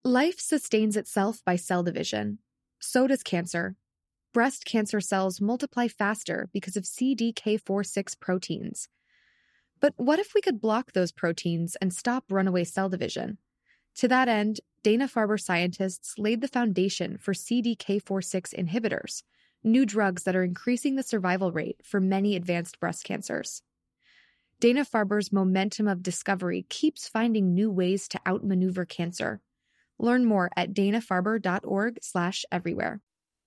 Life sustains itself by cell division. So does cancer. Breast cancer cells multiply faster because of CDK4/6 proteins. But what if we could block those proteins and stop runaway cell division? To that end, Dana-Farber scientists laid the foundation for CDK4/6 inhibitors, new drugs that are increasing the survival rate for many advanced breast cancers. Dana-Farber's momentum of discovery keeps finding new ways to outmaneuver cancer. Learn more at danafarber.org/everywhere.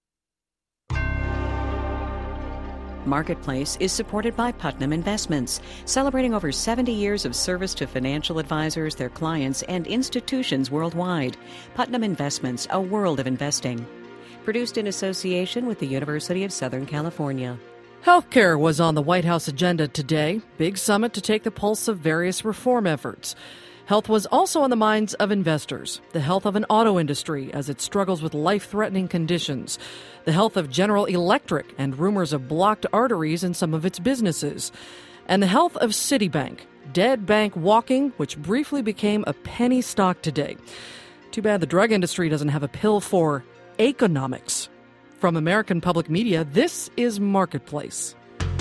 Marketplace is supported by Putnam Investments, celebrating over 70 years of service to financial advisors, their clients, and institutions worldwide. Putnam Investments, a world of investing. Produced in association with the University of Southern California. Healthcare was on the White House agenda today. Big summit to take the pulse of various reform efforts. Health was also on the minds of investors. The health of an auto industry as it struggles with life-threatening conditions. The health of General Electric and rumors of blocked arteries in some of its businesses. And the health of Citibank, dead bank walking, which briefly became a penny stock today. Too bad the drug industry doesn't have a pill for economics. From American Public Media, this is Marketplace.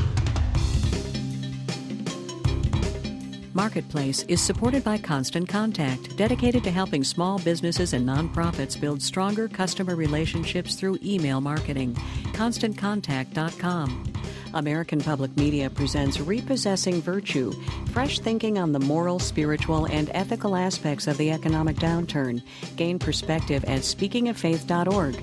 Marketplace is supported by Constant Contact, dedicated to helping small businesses and nonprofits build stronger customer relationships through email marketing. ConstantContact.com. American Public Media presents Repossessing Virtue, fresh thinking on the moral, spiritual, and ethical aspects of the economic downturn. Gain perspective at speakingoffaith.org.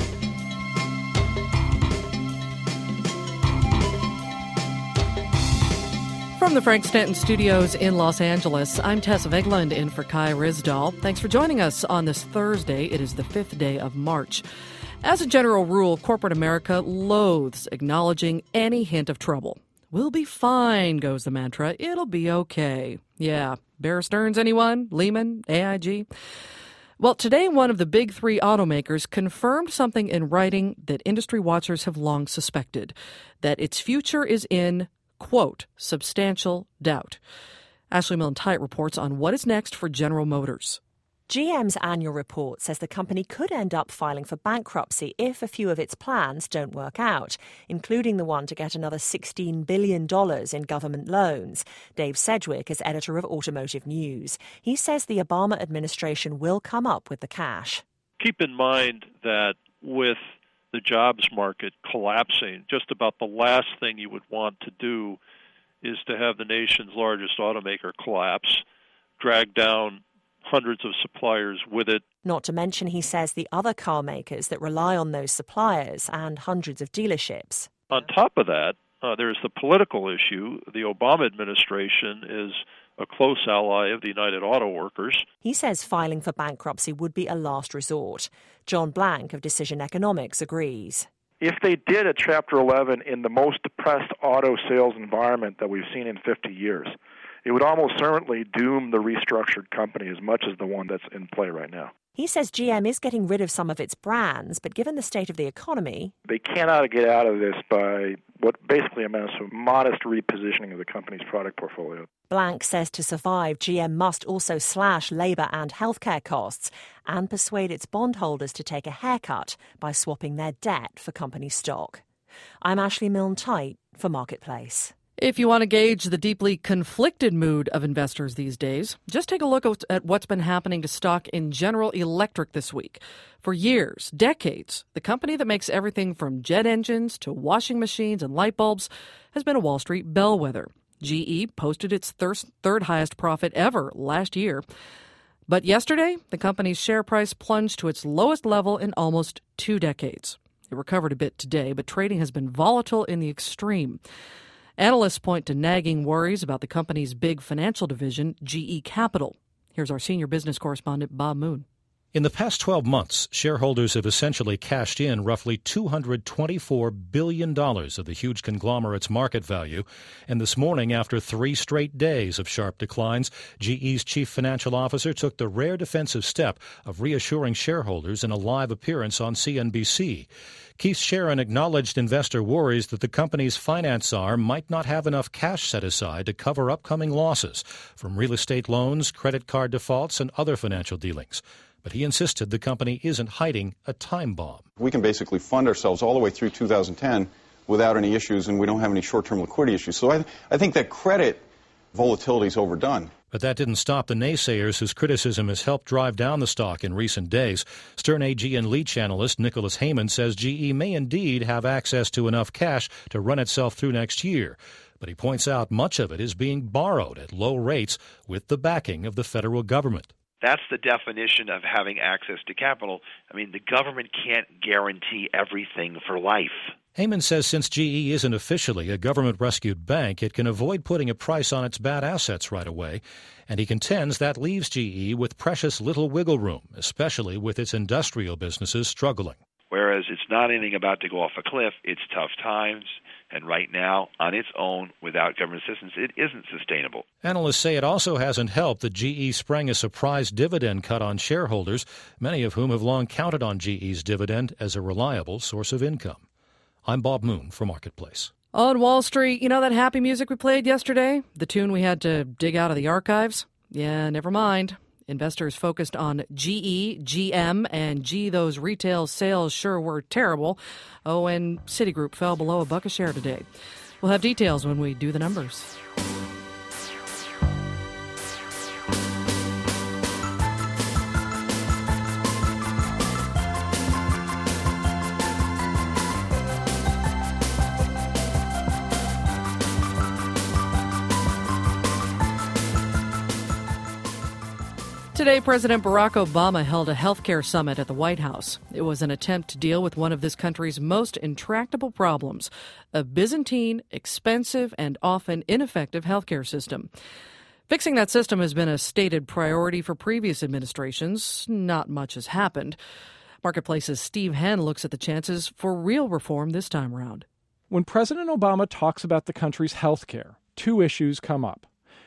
From the Frank Stanton Studios in Los Angeles, I'm Tess Vegland in for Kai Rizdal. Thanks for joining us on this Thursday. It is the 5th day of March. As a general rule, corporate America loathes acknowledging any hint of trouble. We'll be fine, goes the mantra. It'll be okay. Yeah. Bear Stearns, anyone? Lehman? AIG? Well, today one of the big three automakers confirmed something in writing that industry watchers have long suspected, that its future is in, quote, substantial doubt. Ashley Millen-Tite reports on what is next for General Motors. GM's annual report says the company could end up filing for bankruptcy if a few of its plans don't work out, including the one to get another $16 billion in government loans. Dave Sedgwick is editor of Automotive News. He says the Obama administration will come up with the cash. Keep in mind that with the jobs market collapsing, just about the last thing you would want to do is to have the nation's largest automaker collapse, drag down hundreds of suppliers with it. Not to mention, he says, the other car makers that rely on those suppliers and hundreds of dealerships. On top of that, there's the political issue. The Obama administration is a close ally of the United Auto Workers. He says filing for bankruptcy would be a last resort. John Blank of Decision Economics agrees. If they did a Chapter 11 in the most depressed auto sales environment that we've seen in 50 years, it would almost certainly doom the restructured company as much as the one that's in play right now. He says GM is getting rid of some of its brands, but given the state of the economy, they cannot get out of this by what basically amounts to a modest repositioning of the company's product portfolio. Blank says to survive, GM must also slash labour and healthcare costs and persuade its bondholders to take a haircut by swapping their debt for company stock. I'm Ashley Milne-Tite for Marketplace. If you want to gauge the deeply conflicted mood of investors these days, just take a look at what's been happening to stock in General Electric this week. For years, decades, the company that makes everything from jet engines to washing machines and light bulbs has been a Wall Street bellwether. GE posted its third highest profit ever last year. But yesterday, the company's share price plunged to its lowest level in almost 2 decades. It recovered a bit today, but trading has been volatile in the extreme. Analysts point to nagging worries about the company's big financial division, GE Capital. Here's our senior business correspondent, Bob Moon. In the past 12 months, shareholders have essentially cashed in roughly $224 billion of the huge conglomerate's market value. And this morning, after 3 straight days of sharp declines, GE's chief financial officer took the rare defensive step of reassuring shareholders in a live appearance on CNBC. Keith Sharon acknowledged investor worries that the company's finance arm might not have enough cash set aside to cover upcoming losses from real estate loans, credit card defaults, and other financial dealings. But he insisted the company isn't hiding a time bomb. We can basically fund ourselves all the way through 2010 without any issues, and we don't have any short-term liquidity issues. So I think that credit volatility is overdone. But that didn't stop the naysayers whose criticism has helped drive down the stock in recent days. Stern AG and Leach analyst Nicholas Heyman says GE may indeed have access to enough cash to run itself through next year. But he points out much of it is being borrowed at low rates with the backing of the federal government. That's the definition of having access to capital. I mean, the government can't guarantee everything for life. Heyman says since GE isn't officially a government-rescued bank, it can avoid putting a price on its bad assets right away, and he contends that leaves GE with precious little wiggle room, especially with its industrial businesses struggling. Whereas it's not anything about to go off a cliff, it's tough times, and right now, on its own, without government assistance, it isn't sustainable. Analysts say it also hasn't helped that GE sprang a surprise dividend cut on shareholders, many of whom have long counted on GE's dividend as a reliable source of income. I'm Bob Moon for Marketplace. On Wall Street, you know that happy music we played yesterday? The tune we had to dig out of the archives? Yeah, never mind. Investors focused on GE, GM, and gee, those retail sales sure were terrible. Oh, and Citigroup fell below $1 a share today. We'll have details when we do the numbers. Today, President Barack Obama held a healthcare summit at the White House. It was an attempt to deal with one of this country's most intractable problems, a Byzantine, expensive, and often ineffective healthcare system. Fixing that system has been a stated priority for previous administrations. Not much has happened. Marketplace's Steve Henn looks at the chances for real reform this time around. When President Obama talks about the country's health care, two issues come up.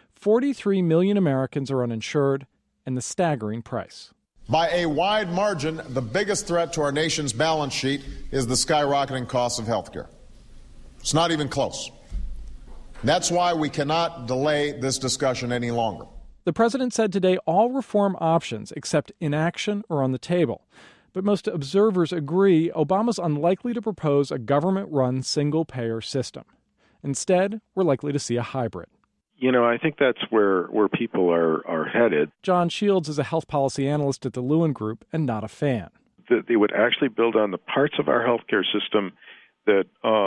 43 million Americans are uninsured, and the staggering price. By a wide margin, the biggest threat to our nation's balance sheet is the skyrocketing cost of health care. It's not even close. That's why we cannot delay this discussion any longer. The president said today all reform options except inaction are on the table. But most observers agree Obama's unlikely to propose a government-run single-payer system. Instead, we're likely to see a hybrid. You know, I think that's where people are headed. John Shields is a health policy analyst at the Lewin Group and not a fan. They would actually build on the parts of our healthcare system that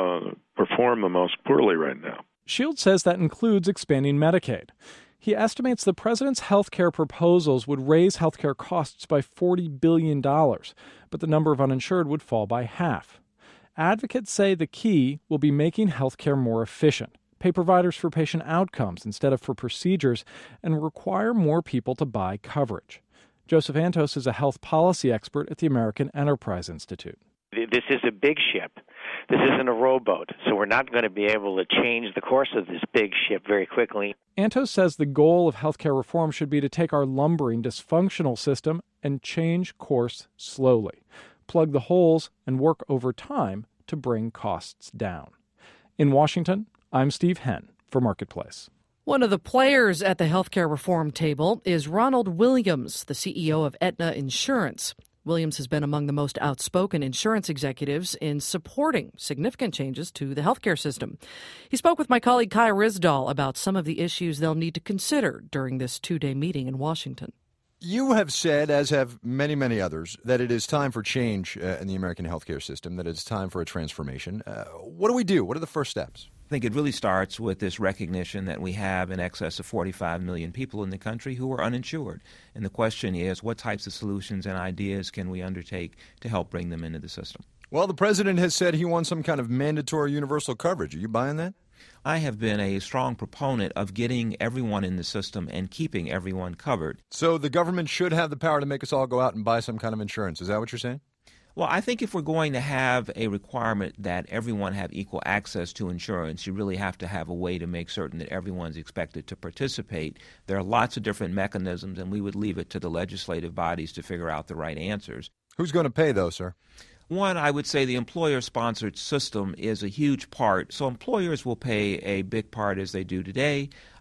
perform the most poorly right now. Shields says that includes expanding Medicaid. He estimates the president's healthcare proposals would raise healthcare costs by $40 billion, but the number of uninsured would fall by half. Advocates say the key will be making healthcare more efficient, pay providers for patient outcomes instead of for procedures, and require more people to buy coverage. Joseph Antos is a health policy expert at the American Enterprise Institute. This is a big ship. This isn't a rowboat, so we're not going to be able to change the course of this big ship very quickly. Antos says the goal of healthcare reform should be to take our lumbering, dysfunctional system and change course slowly, plug the holes, and work over time to bring costs down. In Washington, I'm Steve Henn for Marketplace. One of the players at the healthcare reform table is Ronald Williams, the CEO of Aetna Insurance. Williams has been among the most outspoken insurance executives in supporting significant changes to the healthcare system. He spoke with my colleague Kai Ryssdal about some of the issues they'll need to consider during this two-day meeting in Washington. You have said, as have many, many others, that it is time for change in the American healthcare system, that it's time for a transformation. What do we do? What are the first steps? I think it really starts with this recognition that we have in excess of 45 million people in the country who are uninsured. And the question is, what types of solutions and ideas can we undertake to help bring them into the system? Well, the president has said he wants some kind of mandatory universal coverage. Are you buying that? I have been a strong proponent of getting everyone in the system and keeping everyone covered. So the government should have the power to make us all go out and buy some kind of insurance. Is that what you're saying? Well, I think if we're going to have a requirement that everyone have equal access to insurance, you really have to have a way to make certain that everyone's expected to participate. There are lots of different mechanisms, and we would leave it to the legislative bodies to figure out the right answers. Who's going to pay, though, sir? One, I would say the employer-sponsored system is a huge part. So employers will pay a big part as they do today.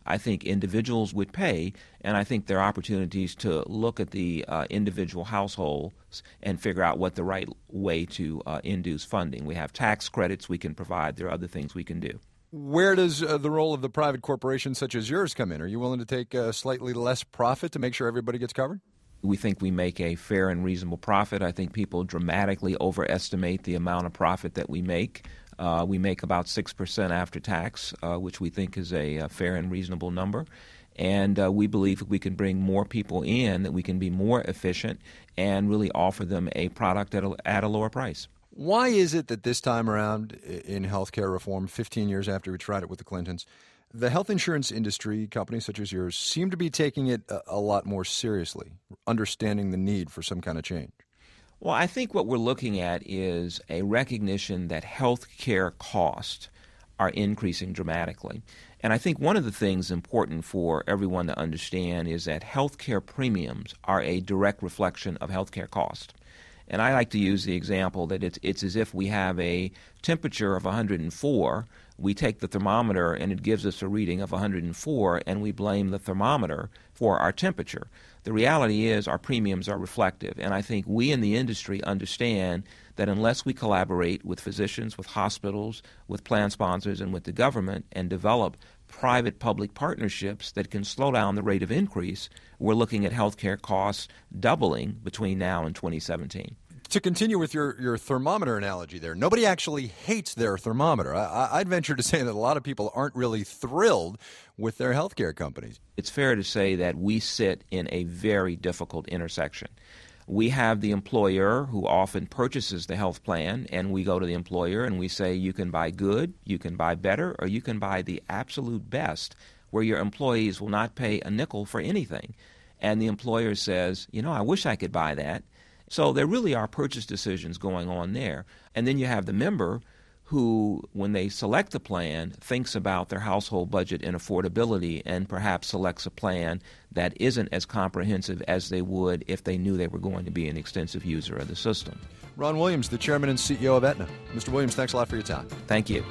I think individuals would pay, and I think there are opportunities to look at the individual households and figure out what the right way to induce funding. We have tax credits we can provide. There are other things we can do. Where does the role of the private corporation such as yours come in? Are you willing to take slightly less profit to make sure everybody gets covered? We think we make a fair and reasonable profit. I think people dramatically overestimate the amount of profit that we make. We make about 6% after tax, which we think is a fair and reasonable number. And we believe if we can bring more people in, that we can be more efficient and really offer them a product at a lower price. Why is it that this time around in healthcare reform, 15 years after we tried it with the Clintons, the health insurance industry, companies such as yours, seem to be taking it a lot more seriously, understanding the need for some kind of change? Well, I think what we're looking at is a recognition that health care costs are increasing dramatically. And I think one of the things important for everyone to understand is that health care premiums are a direct reflection of health care cost. And I like to use the example that it's as if we have a temperature of 104. We take the thermometer and it gives us a reading of 104, and we blame the thermometer for our temperature. The reality is our premiums are reflective, and I think we in the industry understand that unless we collaborate with physicians, with hospitals, with plan sponsors, and with the government and develop private-public partnerships that can slow down the rate of increase, we're looking at healthcare costs doubling between now and 2017. To continue with your thermometer analogy there, nobody actually hates their thermometer. I'd venture to say that a lot of people aren't really thrilled with their healthcare companies. It's fair to say that we sit in a very difficult intersection. We have the employer who often purchases the health plan, and we go to the employer and we say, you can buy good, you can buy better, or you can buy the absolute best, where your employees will not pay a nickel for anything. And the employer says, I wish I could buy that. So there really are purchase decisions going on there. And then you have the member who, when they select the plan, thinks about their household budget and affordability and perhaps selects a plan that isn't as comprehensive as they would if they knew they were going to be an extensive user of the system. Ron Williams, the chairman and CEO of Aetna. Mr. Williams, thanks a lot for your time. Thank you.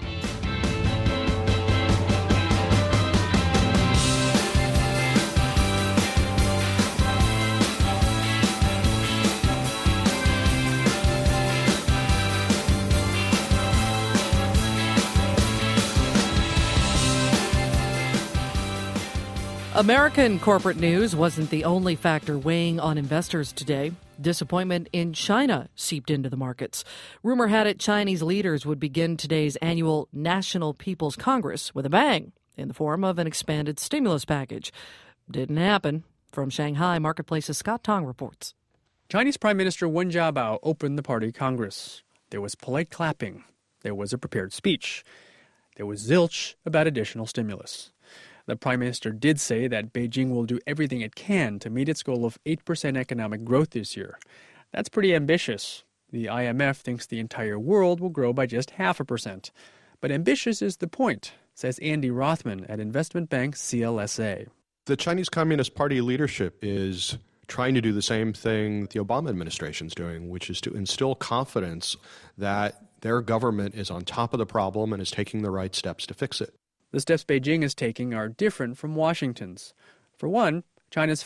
American corporate news wasn't the only factor weighing on investors today. Disappointment in China seeped into the markets. Rumor had it Chinese leaders would begin today's annual National People's Congress with a bang in the form of an expanded stimulus package. Didn't happen. From Shanghai, Marketplace's Scott Tong reports. Chinese Prime Minister Wen Jiabao opened the party Congress. There was polite clapping. There was a prepared speech. There was zilch about additional stimulus. The Prime Minister did say that Beijing will do everything it can to meet its goal of 8% economic growth this year. That's pretty ambitious. The IMF thinks the entire world will grow by just 0.5%. But ambitious is the point, says Andy Rothman at investment bank CLSA. The Chinese Communist Party leadership is trying to do the same thing the Obama administration is doing, which is to instill confidence that their government is on top of the problem and is taking the right steps to fix it. The steps Beijing is taking are different from Washington's. For one, China's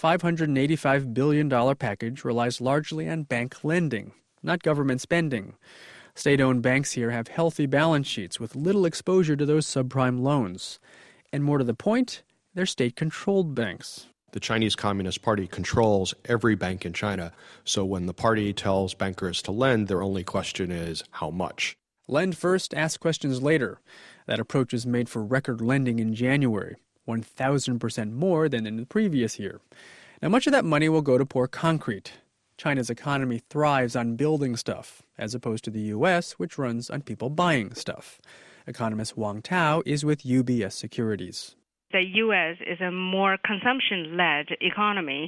$585 billion package relies largely on bank lending, not government spending. State-owned banks here have healthy balance sheets with little exposure to those subprime loans. And more to the point, they're state-controlled banks. The Chinese Communist Party controls every bank in China, so when the party tells bankers to lend, their only question is how much. Lend first, ask questions later. That approach is made for record lending in January, 1,000% more than in the previous year. Now, much of that money will go to pour concrete. China's economy thrives on building stuff, as opposed to the U.S., which runs on people buying stuff. Economist Wang Tao is with UBS Securities. The U.S. is a more consumption-led economy,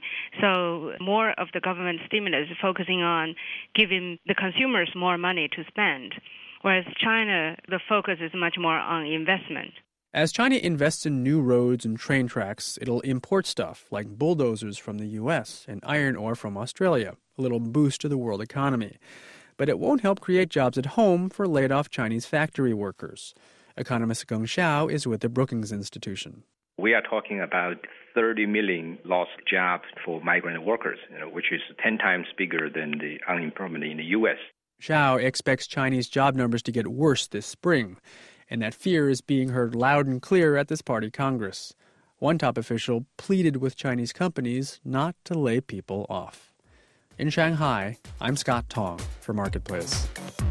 so more of the government stimulus is focusing on giving the consumers more money to spend. Whereas China, the focus is much more on investment. As China invests in new roads and train tracks, it'll import stuff like bulldozers from the U.S. and iron ore from Australia, a little boost to the world economy. But it won't help create jobs at home for laid-off Chinese factory workers. Economist Geng Xiao is with the Brookings Institution. We are talking about 30 million lost jobs for migrant workers, which is 10 times bigger than the unemployment in the U.S. Zhao expects Chinese job numbers to get worse this spring, and that fear is being heard loud and clear at this party Congress. One top official pleaded with Chinese companies not to lay people off. In Shanghai, I'm Scott Tong for Marketplace.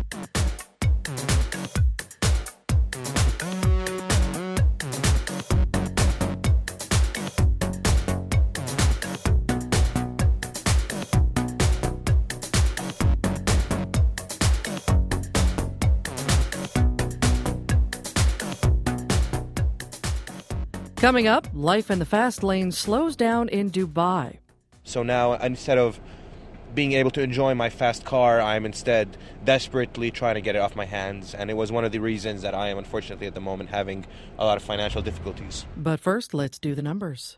Coming up, life in the fast lane slows down in Dubai. So now, instead of being able to enjoy my fast car, I'm instead desperately trying to get it off my hands. And it was one of the reasons that I am, unfortunately, at the moment having a lot of financial difficulties. But first, let's do the numbers.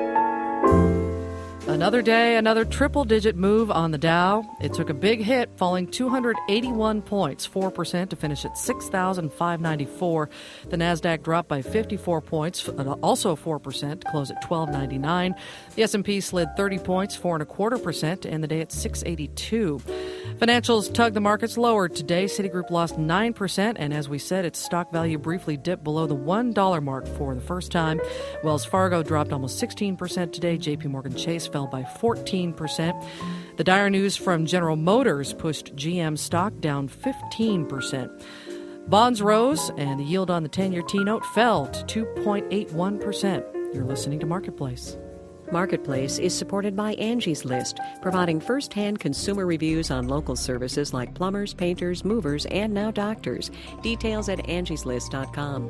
Another day, another triple-digit move on the Dow. It took a big hit, falling 281 points, 4% to finish at 6,594. The Nasdaq dropped by 54 points, also 4%, to close at 1299. The S&P slid 30 points, 4.25%, to end the day at 682. Financials tugged the markets lower today. Citigroup lost 9%, and as we said, its stock value briefly dipped below the $1 mark for the first time. Wells Fargo dropped almost 16% today. J.P. Morgan Chase fell by 14%. The dire news from General Motors pushed GM stock down 15%. Bonds rose, and the yield on the 10-year T-note fell to 2.81%. You're listening to Marketplace. Marketplace is supported by Angie's List, providing first-hand consumer reviews on local services like plumbers, painters, movers, and now doctors. Details at angieslist.com.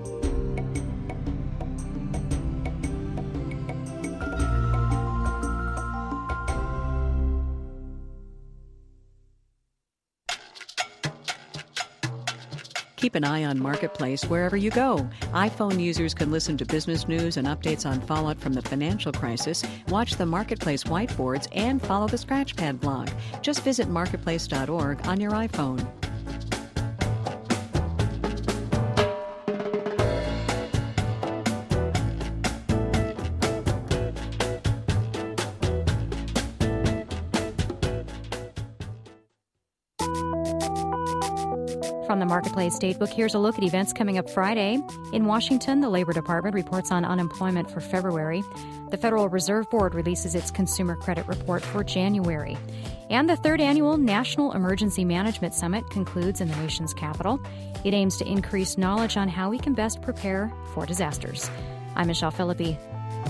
Keep an eye on Marketplace wherever you go. iPhone users can listen to business news and updates on fallout from the financial crisis, watch the Marketplace whiteboards, and follow the Scratchpad blog. Just visit marketplace.org on your iPhone. From the Marketplace Datebook, here's a look at events coming up Friday. In Washington, the Labor Department reports on unemployment for February. The Federal Reserve Board releases its Consumer Credit Report for January. And the third annual National Emergency Management Summit concludes in the nation's capital. It aims to increase knowledge on how we can best prepare for disasters. I'm Michelle Philippi.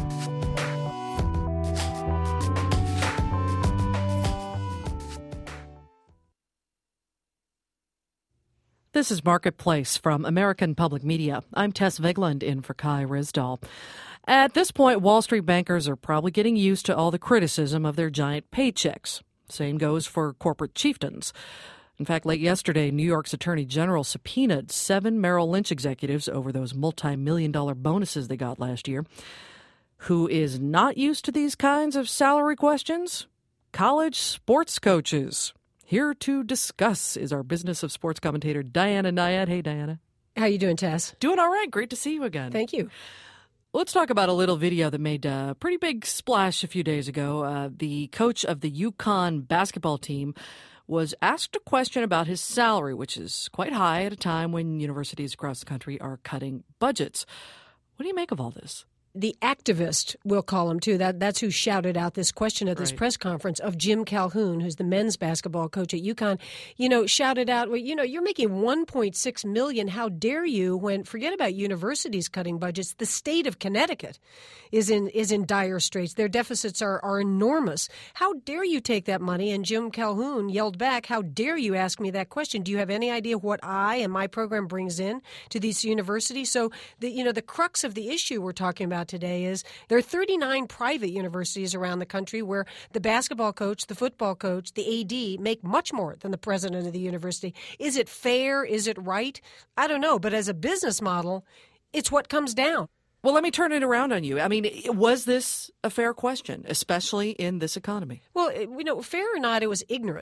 This is Marketplace from American Public Media. I'm Tess Vigland in for Kai Risdahl. At this point, Wall Street bankers are probably getting used to all the criticism of their giant paychecks. Same goes for corporate chieftains. In fact, late yesterday, New York's Attorney General subpoenaed 7 Merrill Lynch executives over those multi-million-dollar bonuses they got last year. Who is not used to these kinds of salary questions? College sports coaches. Here to discuss is our Business of Sports commentator, Diana Nyad. Hey, Diana. How you doing, Tess? Doing all right. Great to see you again. Thank you. Let's talk about a little video that made a pretty big splash a few days ago. The coach of the UConn basketball team was asked a question about his salary, which is quite high at a time when universities across the country are cutting budgets. What do you make of all this? The activist, we'll call him, too. That's who shouted out this question at this press conference of Jim Calhoun, who's the men's basketball coach at UConn, shouted out, well, you're making $1.6 million. How dare you when, forget about universities cutting budgets, the state of Connecticut is in dire straits. Their deficits are enormous. How dare you take that money? And Jim Calhoun yelled back, how dare you ask me that question? Do you have any idea what I and my program brings in to these universities? So, the crux of the issue we're talking about today is there are 39 private universities around the country where the basketball coach, the football coach, the AD make much more than the president of the university. Is it fair? Is it right? I don't know. But as a business model, it's what comes down. Well, let me turn it around on you. I mean, was this a fair question, especially in this economy? Well, fair or not, it was ignorant.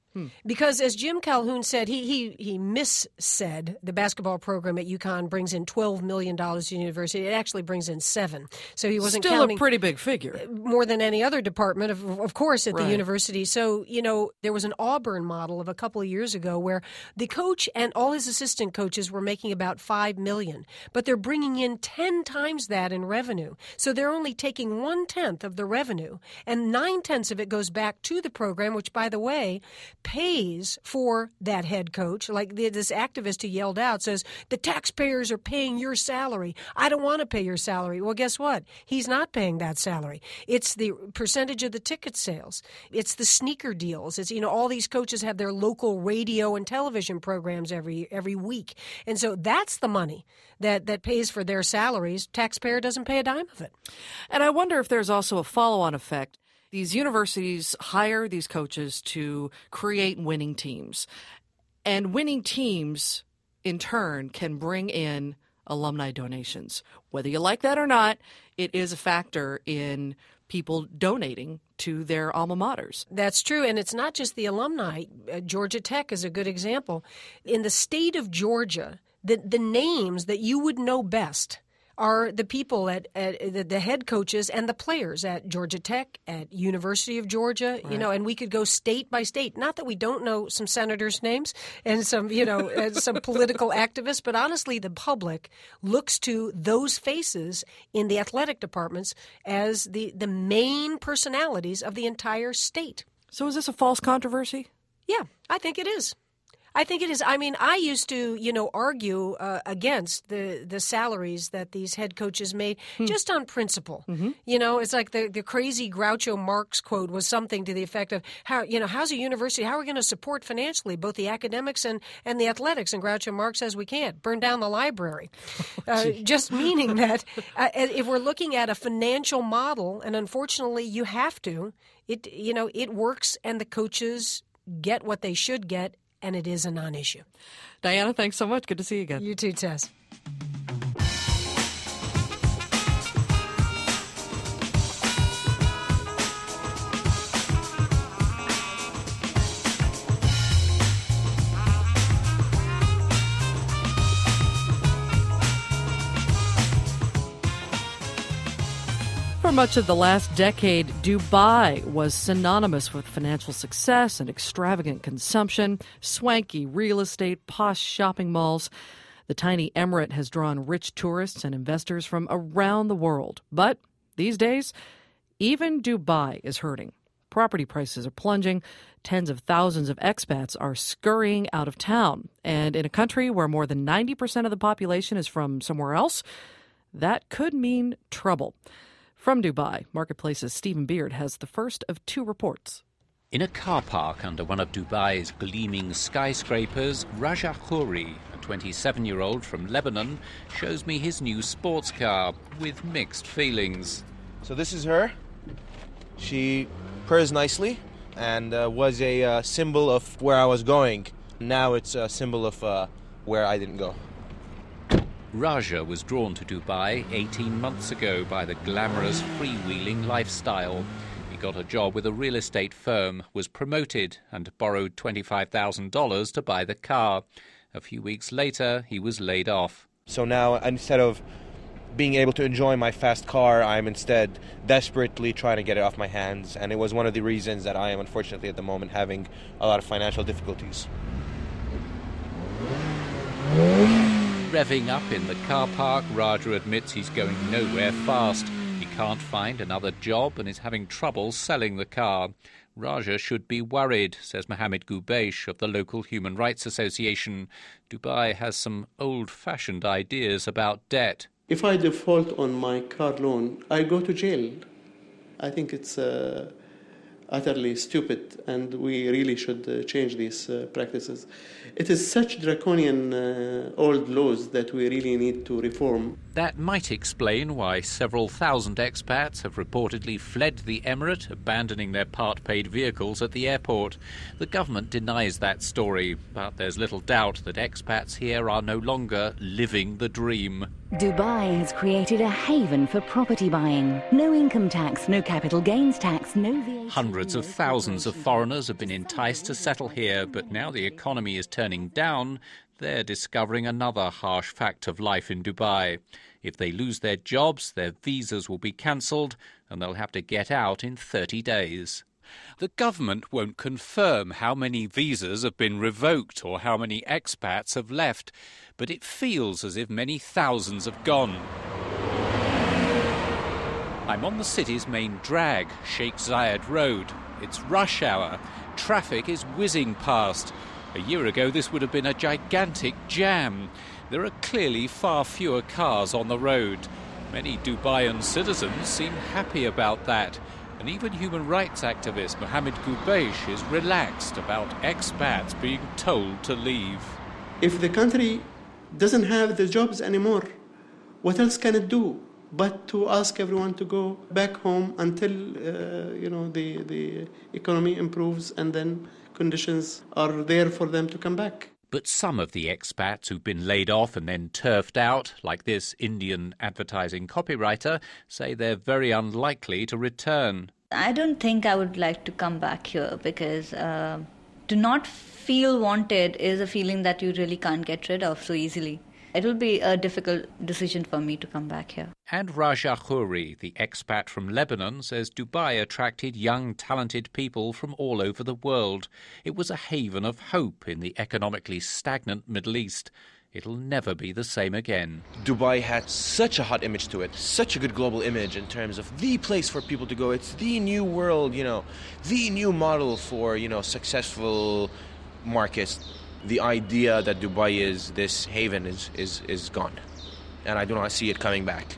Because as Jim Calhoun said, he missaid the basketball program at UConn brings in $12 million to the university. It actually brings in $7 million. So he wasn't Still counting a pretty big figure. More than any other department, of course, at the university. So, there was an Auburn model of a couple of years ago where the coach and all his assistant coaches were making about $5 million, but they're bringing in 10 times that in revenue. So they're only taking 1/10 of the revenue, and 9/10 of it goes back to the program, which, by the way, pays for that head coach. Like this activist who yelled out says, the taxpayers are paying your salary. I don't want to pay your salary. Well, guess what? He's not paying that salary. It's the percentage of the ticket sales. It's the sneaker deals. It's, all these coaches have their local radio and television programs every week. And so that's the money that pays for their salaries. Taxpayer doesn't pay a dime of it. And I wonder if there's also a follow-on effect. These universities hire these coaches to create winning teams. And winning teams, in turn, can bring in alumni donations. Whether you like that or not, it is a factor in people donating to their alma maters. That's true. And it's not just the alumni. Georgia Tech is a good example. In the state of Georgia, the names that you would know best are the people at the head coaches and the players at Georgia Tech, at University of Georgia, and we could go state by state. Not that we don't know some senators' names and some, some political activists, but honestly, the public looks to those faces in the athletic departments as the main personalities of the entire state. So is this a false controversy? Yeah, I think it is. I think it is. I mean, I used to, argue against the salaries that these head coaches made just on principle. Mm-hmm. It's like the crazy Groucho Marx quote was something to the effect of how's a university, how are we going to support financially both the academics and the athletics? And Groucho Marx says we can't. Burn down the library. Just meaning that if we're looking at a financial model, and unfortunately you have to, it works and the coaches get what they should get. And it is a non-issue. Diana, thanks so much. Good to see you again. You too, Tess. For much of the last decade, Dubai was synonymous with financial success and extravagant consumption, swanky real estate, posh shopping malls. The tiny emirate has drawn rich tourists and investors from around the world. But these days, even Dubai is hurting. Property prices are plunging. Tens of thousands of expats are scurrying out of town. And in a country where more than 90% of the population is from somewhere else, that could mean trouble. From Dubai, Marketplace's Stephen Beard has the first of two reports. In a car park under one of Dubai's gleaming skyscrapers, Raja Khouri, a 27-year-old from Lebanon, shows me his new sports car with mixed feelings. So this is her. She purrs nicely and was a symbol of where I was going. Now it's a symbol of where I didn't go. Raja was drawn to Dubai 18 months ago by the glamorous freewheeling lifestyle. He got a job with a real estate firm, was promoted and borrowed $25,000 to buy the car. A few weeks later, he was laid off. So now, instead of being able to enjoy my fast car, I'm instead desperately trying to get it off my hands. And it was one of the reasons that I am, unfortunately, at the moment, having a lot of financial difficulties. Revving up in the car park, Raja admits he's going nowhere fast. He can't find another job and is having trouble selling the car. Raja should be worried, says Mohammed Gubeish of the local Human Rights Association. Dubai has some old-fashioned ideas about debt. If I default on my car loan, I go to jail. I think it's utterly stupid, and we really should change these practices. It is such draconian old laws that we really need to reform. That might explain why several thousand expats have reportedly fled the emirate, abandoning their part-paid vehicles at the airport. The government denies that story, but there's little doubt that expats here are no longer living the dream. Dubai has created a haven for property buying. No income tax, no capital gains tax, no VAT. Hundreds of thousands of foreigners have been enticed to settle here, but now the economy is turning down, they're discovering another harsh fact of life in Dubai. If they lose their jobs, their visas will be cancelled and they'll have to get out in 30 days. The government won't confirm how many visas have been revoked or how many expats have left, but it feels as if many thousands have gone. I'm on the city's main drag, Sheikh Zayed Road. It's rush hour. Traffic is whizzing past. A year ago, this would have been a gigantic jam. There are clearly far fewer cars on the road. Many Dubaian citizens seem happy about that. And even human rights activist Mohammed Gubeish is relaxed about expats being told to leave. If the country doesn't have the jobs anymore, what else can it do but to ask everyone to go back home until the economy improves and then conditions are there for them to come back? But some of the expats who've been laid off and then turfed out, like this Indian advertising copywriter, say they're very unlikely to return. I don't think I would like to come back here because to not feel wanted is a feeling that you really can't get rid of so easily. It will be a difficult decision for me to come back here. And Raja Khouri, the expat from Lebanon, says Dubai attracted young, talented people from all over the world. It was a haven of hope in the economically stagnant Middle East. It'll never be the same again. Dubai had such a hot image to it, such a good global image in terms of the place for people to go. It's the new world, the new model for, successful markets. The idea that Dubai is this haven is gone. And I do not see it coming back.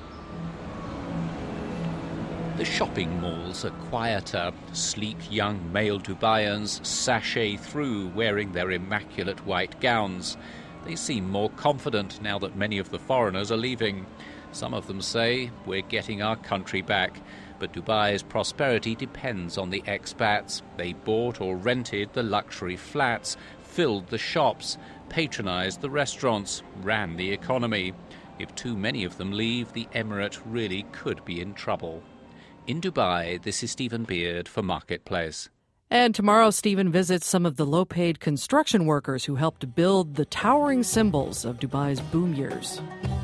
The shopping malls are quieter. Sleek young male Dubaians sashay through wearing their immaculate white gowns. They seem more confident now that many of the foreigners are leaving. Some of them say, we're getting our country back. But Dubai's prosperity depends on the expats. They bought or rented the luxury flats, filled the shops, patronised the restaurants, ran the economy. If too many of them leave, the emirate really could be in trouble. In Dubai, this is Stephen Beard for Marketplace. And tomorrow, Stephen visits some of the low-paid construction workers who helped build the towering symbols of Dubai's boom years.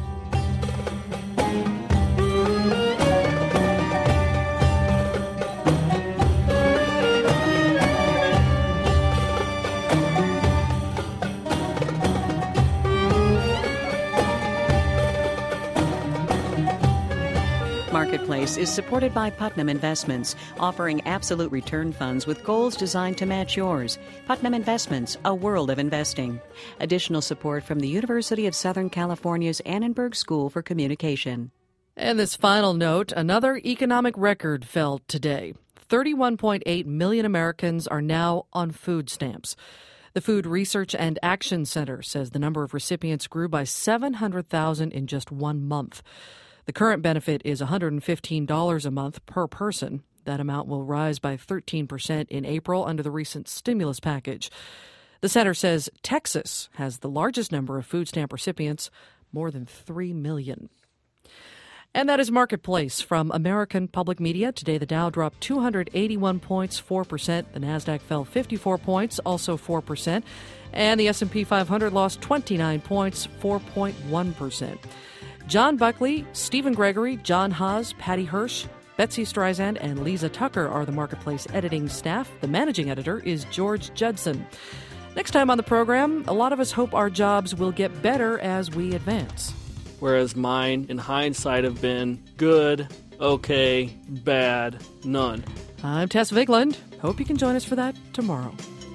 Marketplace is supported by Putnam Investments, offering absolute return funds with goals designed to match yours. Putnam Investments, a world of investing. Additional support from the University of Southern California's Annenberg School for Communication. And this final note, another economic record fell today. 31.8 million Americans are now on food stamps. The Food Research and Action Center says the number of recipients grew by 700,000 in just 1 month. The current benefit is $115 a month per person. That amount will rise by 13% in April under the recent stimulus package. The center says Texas has the largest number of food stamp recipients, more than 3 million. And that is Marketplace from American Public Media. Today, the Dow dropped 281 points, 4%. The Nasdaq fell 54 points, also 4%. And the S&P 500 lost 29 points, 4.1%. John Buckley, Stephen Gregory, John Haas, Patty Hirsch, Betsy Streisand, and Lisa Tucker are the Marketplace editing staff. The managing editor is George Judson. Next time on the program, a lot of us hope our jobs will get better as we advance. Whereas mine, in hindsight, have been good, okay, bad, none. I'm Tess Vigland. Hope you can join us for that tomorrow.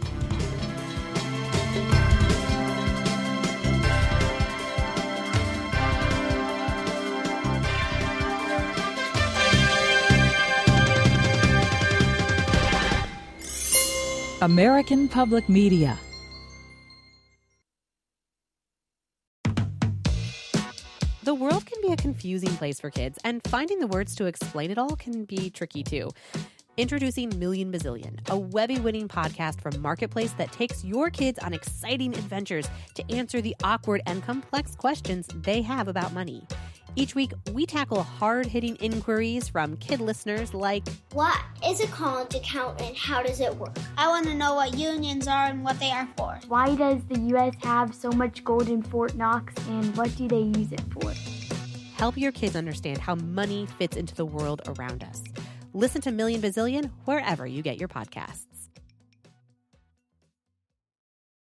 American Public Media. The world can be a confusing place for kids, and finding the words to explain it all can be tricky too. Introducing Million Bazillion, a Webby-winning podcast from Marketplace that takes your kids on exciting adventures to answer the awkward and complex questions they have about money. Each week, we tackle hard-hitting inquiries from kid listeners like, what is a college account and how does it work? I want to know what unions are and what they are for. Why does the U.S. have so much gold in Fort Knox and what do they use it for? Help your kids understand how money fits into the world around us. Listen to Million Bazillion wherever you get your podcasts.